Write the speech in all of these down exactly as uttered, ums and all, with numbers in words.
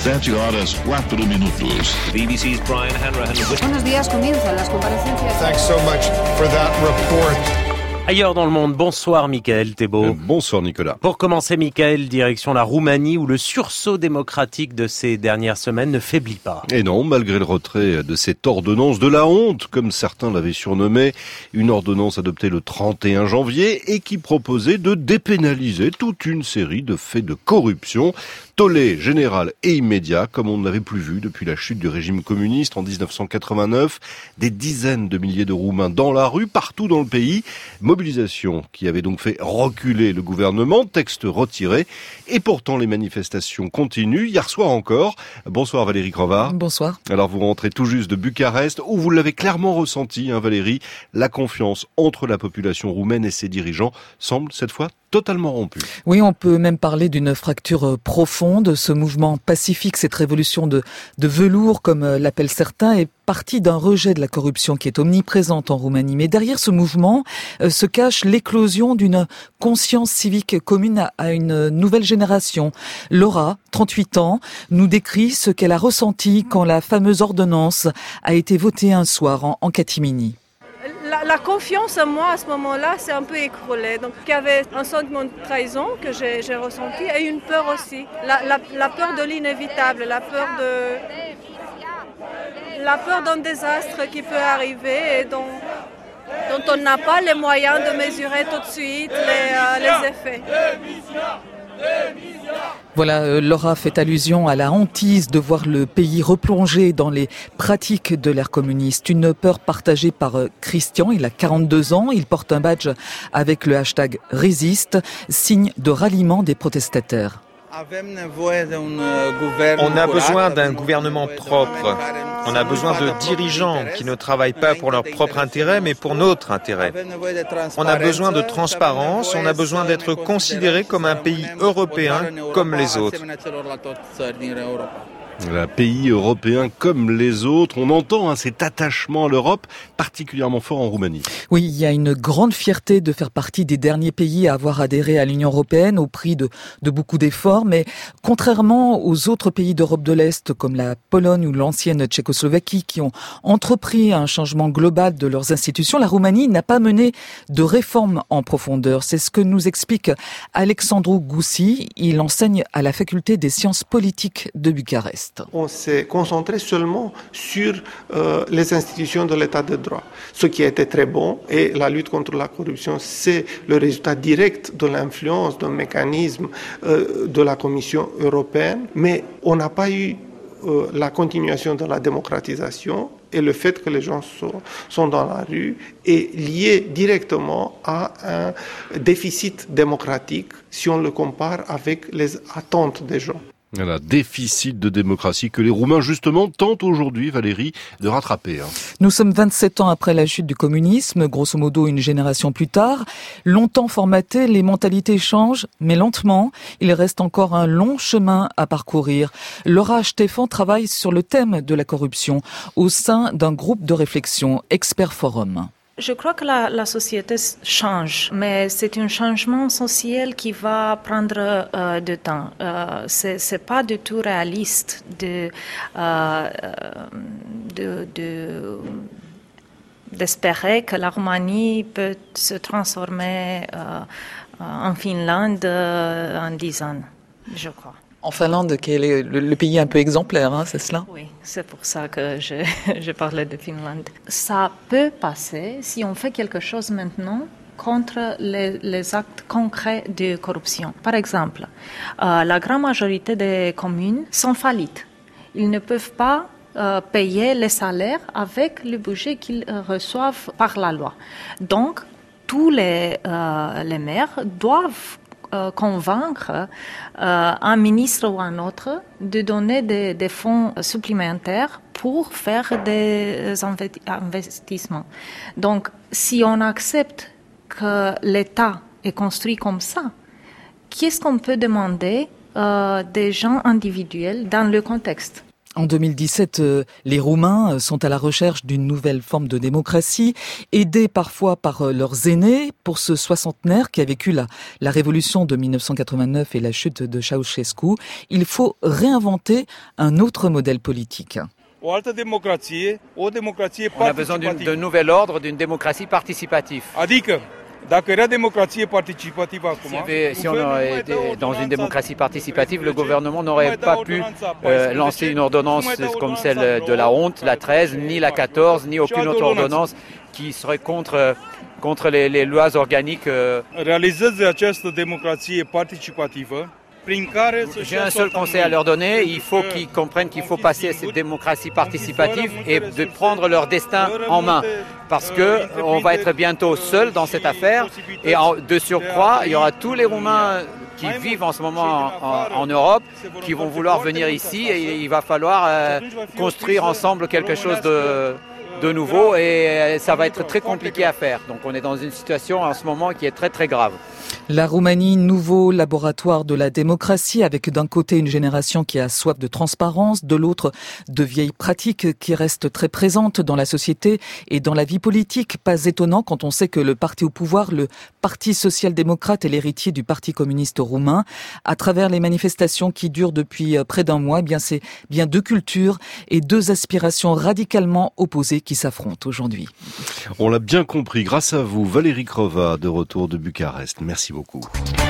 Sete horas, quatro minutos. B B C's Brian Hanrahan. Buenos días, comienzan las comparecencias. Thanks so much for that report. Ailleurs dans le monde, bonsoir Mickaël Thébault. Euh, bonsoir Nicolas. Pour commencer Mickaël, direction la Roumanie où le sursaut démocratique de ces dernières semaines ne faiblit pas. Et non, malgré le retrait de cette ordonnance de la honte, comme certains l'avaient surnommé, une ordonnance adoptée le trente et un janvier et qui proposait de dépénaliser toute une série de faits de corruption. Tollé général et immédiat, comme on ne l'avait plus vu depuis la chute du régime communiste en dix-neuf cent quatre-vingt-neuf. Des dizaines de milliers de Roumains dans la rue, partout dans le pays. Mobilisation qui avait donc fait reculer le gouvernement, texte retiré. Et pourtant, les manifestations continuent. Hier soir encore. Bonsoir Valérie Crevard. Bonsoir. Alors vous rentrez tout juste de Bucarest, où vous l'avez clairement ressenti, hein, Valérie. La confiance entre la population roumaine et ses dirigeants semble cette fois totalement rompue. Oui, on peut même parler d'une fracture profonde. Ce mouvement pacifique, cette révolution de, de velours, comme l'appellent certains, est partie d'un rejet de la corruption qui est omniprésente en Roumanie. Mais derrière ce mouvement euh, se cache l'éclosion d'une conscience civique commune à, à une nouvelle génération. Laura, trente-huit ans, nous décrit ce qu'elle a ressenti quand la fameuse ordonnance a été votée un soir en, en catimini. La, la confiance en moi à ce moment-là s'est un peu écroulée. Donc il y avait un sentiment de trahison que j'ai, j'ai ressenti et une peur aussi. La, la, la peur de l'inévitable, la peur de la peur d'un désastre qui peut arriver et dont, dont on n'a pas les moyens de mesurer tout de suite les, euh, les effets. Voilà, euh, Laura fait allusion à la hantise de voir le pays replonger dans les pratiques de l'ère communiste. Une peur partagée par euh, Christian, il a quarante-deux ans, il porte un badge avec le hashtag Résiste, signe de ralliement des protestataires. On a besoin d'un gouvernement propre. On a besoin de dirigeants qui ne travaillent pas pour leur propre intérêt, mais pour notre intérêt. On a besoin de transparence, on a besoin d'être considéré comme un pays européen comme les autres. Un pays européen comme les autres. On entend hein, cet attachement à l'Europe particulièrement fort en Roumanie. Oui, il y a une grande fierté de faire partie des derniers pays à avoir adhéré à l'Union européenne au prix de, de beaucoup d'efforts. Mais contrairement aux autres pays d'Europe de l'Est comme la Pologne ou l'ancienne Tchécoslovaquie qui ont entrepris un changement global de leurs institutions, la Roumanie n'a pas mené de réforme en profondeur. C'est ce que nous explique Alexandru Gusi. Il enseigne à la faculté des sciences politiques de Bucarest. On s'est concentré seulement sur euh, les institutions de l'état de droit, ce qui a été très bon. Et la lutte contre la corruption, c'est le résultat direct de l'influence d'un mécanisme euh, de la Commission européenne. Mais on n'a pas eu euh, la continuation de la démocratisation. Et le fait que les gens sont, sont dans la rue est lié directement à un déficit démocratique si on le compare avec les attentes des gens. Voilà, déficit de démocratie que les Roumains, justement, tentent aujourd'hui, Valérie, de rattraper. Hein. Nous sommes vingt-sept ans après la chute du communisme, grosso modo une génération plus tard. Longtemps formatés, les mentalités changent, mais lentement. Il reste encore un long chemin à parcourir. Laura Stefan travaille sur le thème de la corruption au sein d'un groupe de réflexion, Expert Forum. Je crois que la, la société change, mais c'est un changement social qui va prendre euh, du temps. Euh, c'est, c'est pas du tout réaliste de, euh, de, de, d'espérer que la Roumanie peut se transformer euh, en Finlande euh, en dix ans, je crois. En Finlande, qui est le, le, le pays un peu exemplaire, hein, c'est cela ? Oui, c'est pour ça que je, je parlais de Finlande. Ça peut passer si on fait quelque chose maintenant contre les, les actes concrets de corruption. Par exemple, euh, la grande majorité des communes sont faillites. Ils ne peuvent pas euh, payer les salaires avec le budget qu'ils reçoivent par la loi. Donc, tous les, euh, les maires doivent Euh, convaincre euh, un ministre ou un autre de donner des, des fonds supplémentaires pour faire des investissements. Donc, si on accepte que l'État est construit comme ça, qu'est-ce qu'on peut demander euh, des gens individuels dans le contexte ? En deux mille dix-sept, euh, les Roumains sont à la recherche d'une nouvelle forme de démocratie, aidés parfois par euh, leurs aînés. Pour ce soixantenaire qui a vécu la, la révolution de mille neuf cent quatre-vingt-neuf et la chute de Ceausescu, il faut réinventer un autre modèle politique. On a besoin d'un nouvel ordre, d'une démocratie participative. Si on aurait été dans une démocratie participative, le gouvernement n'aurait pas pu euh, lancer une ordonnance comme celle de la honte, la treize, ni la quatorze, ni aucune autre ordonnance qui serait contre, contre les, les lois organiques. Euh. J'ai un seul conseil à leur donner, il faut qu'ils comprennent qu'il faut passer à cette démocratie participative et de prendre leur destin en main. Parce que on va être bientôt seuls dans cette affaire et en, de surcroît, il y aura tous les Roumains qui vivent en ce moment en, en, en Europe qui vont vouloir venir ici et il va falloir euh, construire ensemble quelque chose de... de nouveau et ça va être très compliqué à faire. Donc on est dans une situation en ce moment qui est très très grave. La Roumanie, nouveau laboratoire de la démocratie, avec d'un côté une génération qui a soif de transparence, de l'autre de vieilles pratiques qui restent très présentes dans la société et dans la vie politique. Pas étonnant quand on sait que le parti au pouvoir, le Parti social-démocrate, est l'héritier du Parti communiste roumain. À travers les manifestations qui durent depuis près d'un mois, eh bien c'est bien deux cultures et deux aspirations radicalement opposées qui s'affrontent aujourd'hui. On l'a bien compris. Grâce à vous, Valérie Crova, de retour de Bucarest. Merci beaucoup.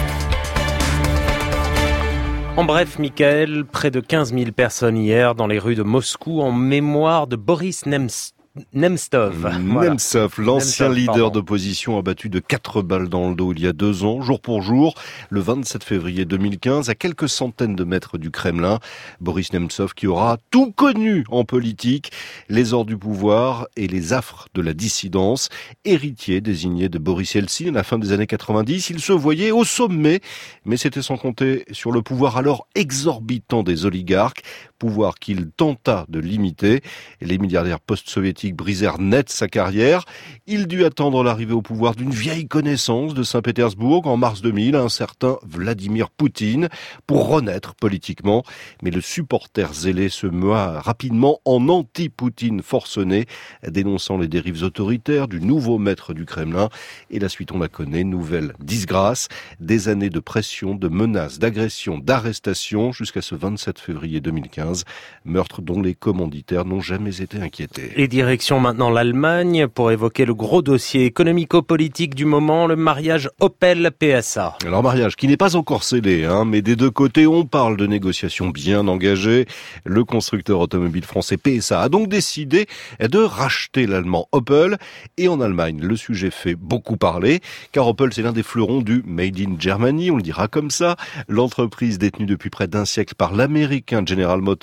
En bref, Michael, près de quinze mille personnes hier dans les rues de Moscou en mémoire de Boris Nemtsov. Nemtsov, voilà. Nemtsov, l'ancien Nemtsov, leader pardon. d'opposition abattu de quatre balles dans le dos il y a deux ans, jour pour jour, le vingt-sept février deux mille quinze, à quelques centaines de mètres du Kremlin. Boris Nemtsov qui aura tout connu en politique, les ors du pouvoir et les affres de la dissidence. Héritier désigné de Boris Eltsine à la fin des années quatre-vingt-dix, il se voyait au sommet, mais c'était sans compter sur le pouvoir alors exorbitant des oligarques, pouvoir qu'il tenta de limiter. Les milliardaires post-soviétiques brisèrent net sa carrière. Il dut attendre l'arrivée au pouvoir d'une vieille connaissance de Saint-Pétersbourg en mars deux mille, un certain Vladimir Poutine, pour renaître politiquement. Mais le supporter zélé se meua rapidement en anti-Poutine forcené, dénonçant les dérives autoritaires du nouveau maître du Kremlin. Et la suite, on la connaît, nouvelle disgrâce, des années de pression, de menaces, d'agressions, d'arrestations, jusqu'à ce vingt-sept février deux mille quinze, meurtre dont les commanditaires n'ont jamais été inquiétés. Et direction maintenant l'Allemagne pour évoquer le gros dossier économico-politique du moment, le mariage Opel-P S A. Alors mariage qui n'est pas encore scellé, hein, mais des deux côtés on parle de négociations bien engagées. Le constructeur automobile français P S A a donc décidé de racheter l'allemand Opel. Et en Allemagne, le sujet fait beaucoup parler, car Opel c'est l'un des fleurons du Made in Germany, on le dira comme ça. L'entreprise détenue depuis près d'un siècle par l'américain General Motors,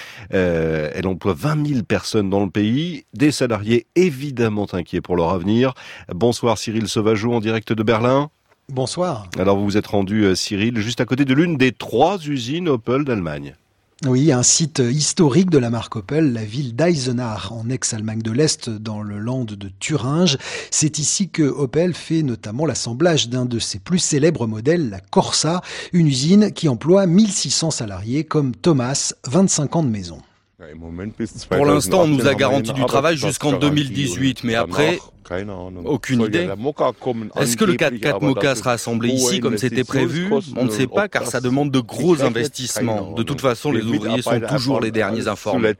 euh, elle emploie vingt mille personnes dans le pays, des salariés évidemment inquiets pour leur avenir. Bonsoir Cyril Sauvageau en direct de Berlin. Bonsoir. Alors vous vous êtes rendu, Cyril, juste à côté de l'une des trois usines Opel d'Allemagne. Oui, un site historique de la marque Opel, la ville d'Eisenach, en ex-Allemagne de l'Est, dans le land de Thuringe. C'est ici que Opel fait notamment l'assemblage d'un de ses plus célèbres modèles, la Corsa, une usine qui emploie mille six cents salariés comme Thomas, vingt-cinq ans de maison. Pour l'instant, on nous a garanti du travail jusqu'en deux mille dix-huit, mais après, aucune idée. Est-ce que le quatre-quatre Moka sera assemblé ici comme c'était prévu ? On ne sait pas car ça demande de gros investissements. De toute façon, les ouvriers sont toujours les derniers informés.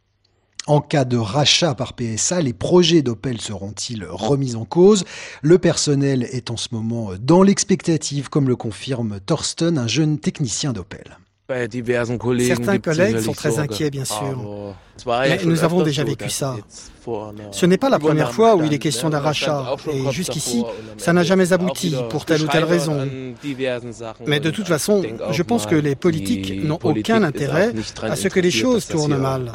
En cas de rachat par P S A, les projets d'Opel seront-ils remis en cause ? Le personnel est en ce moment dans l'expectative, comme le confirme Thorsten, un jeune technicien d'Opel. Certains collègues sont très inquiets, bien sûr. Mais nous avons déjà vécu ça. Ce n'est pas la première fois où il est question d'un rachat. Et jusqu'ici, ça n'a jamais abouti pour telle ou telle raison. Mais de toute façon, je pense que les politiques n'ont aucun intérêt à ce que les choses tournent mal.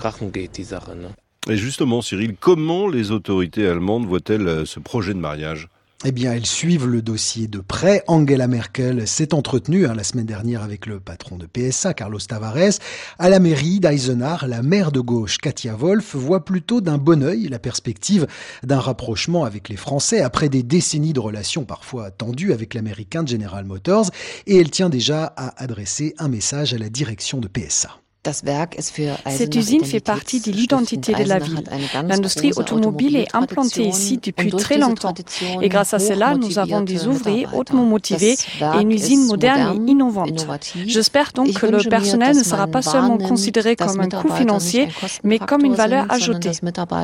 Et justement, Cyril, comment les autorités allemandes voient-elles ce projet de mariage ? Eh bien, elles suivent le dossier de près. Angela Merkel s'est entretenue hein, la semaine dernière avec le patron de P S A, Carlos Tavares. À la mairie d'Eisenach, la maire de gauche, Katia Wolf, voit plutôt d'un bon œil la perspective d'un rapprochement avec les Français après des décennies de relations parfois tendues avec l'américain General Motors. Et elle tient déjà à adresser un message à la direction de P S A. Cette usine fait partie de l'identité de la ville. L'industrie automobile est implantée ici depuis très longtemps. Et grâce à cela, nous avons des ouvriers hautement motivés et une usine moderne et innovante. J'espère donc que le personnel ne sera pas seulement considéré comme un coût financier, mais comme une valeur ajoutée.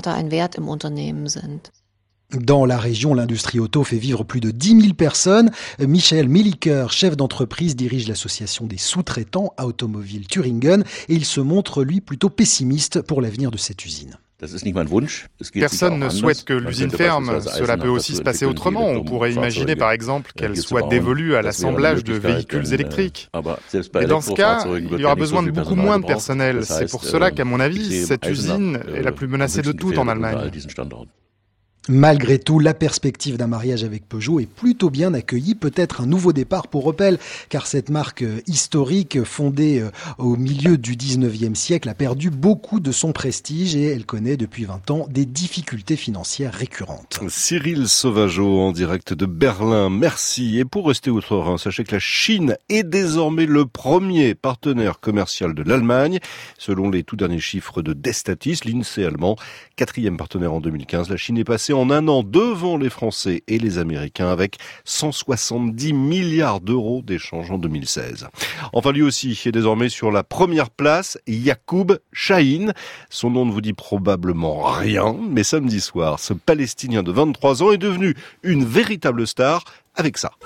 Dans la région, l'industrie auto fait vivre plus de dix mille personnes. Michael Milliker, chef d'entreprise, dirige l'association des sous-traitants automobiles Thüringen et il se montre, lui, plutôt pessimiste pour l'avenir de cette usine. Personne ne souhaite que l'usine ferme. Cela peut aussi se passer autrement. On pourrait imaginer, par exemple, qu'elle soit dévolue à l'assemblage de véhicules électriques. Mais dans ce cas, il y aura besoin de beaucoup moins de personnel. C'est pour cela qu'à mon avis, cette usine est la plus menacée de toutes en Allemagne. Malgré tout, la perspective d'un mariage avec Peugeot est plutôt bien accueillie. Peut-être un nouveau départ pour Opel, car cette marque historique, fondée au milieu du dix-neuvième siècle, a perdu beaucoup de son prestige et elle connaît depuis vingt ans des difficultés financières récurrentes. Cyril Sauvageau en direct de Berlin, merci. Et pour rester outre-Rhin, sachez que la Chine est désormais le premier partenaire commercial de l'Allemagne. Selon les tout derniers chiffres de Destatis, l'INSEE allemand, quatrième partenaire en deux mille quinze, la Chine est passée en un an devant les Français et les Américains avec cent soixante-dix milliards d'euros d'échanges en deux mille seize. Enfin, lui aussi est désormais sur la première place, Yacoub Chahine. Son nom ne vous dit probablement rien, mais samedi soir, ce Palestinien de vingt-trois ans est devenu une véritable star avec ça.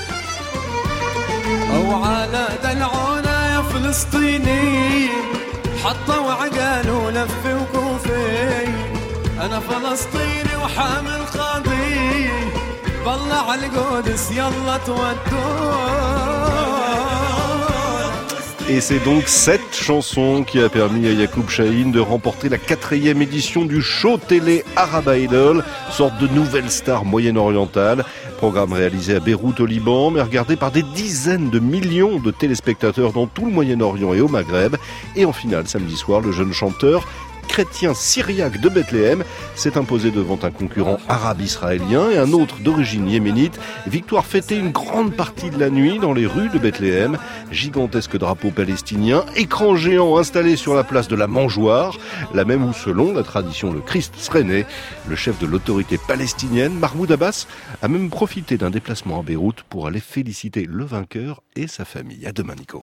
أنا فلسطيني وحامل قضية بلع القدس يلا تودون. Et c'est donc cette chanson qui a permis à Yacoub Chahine de remporter la quatrième édition du show télé Arab Idol, sorte de nouvelle star moyen-orientale. Programme réalisé à Beyrouth au Liban, mais regardé par des dizaines de millions de téléspectateurs dans tout le Moyen-Orient et au Maghreb. Et en finale, samedi soir, le jeune chanteur chrétien syriaque de Bethléem s'est imposé devant un concurrent arabe-israélien et un autre d'origine yéménite. Victoire fêtée une grande partie de la nuit dans les rues de Bethléem. Gigantesque drapeau palestinien, écran géant installé sur la place de la Mangeoire, la même où, selon la tradition, le Christ serait né. Le chef de l'autorité palestinienne, Mahmoud Abbas, a même profité d'un déplacement à Beyrouth pour aller féliciter le vainqueur et sa famille. À demain, Nico.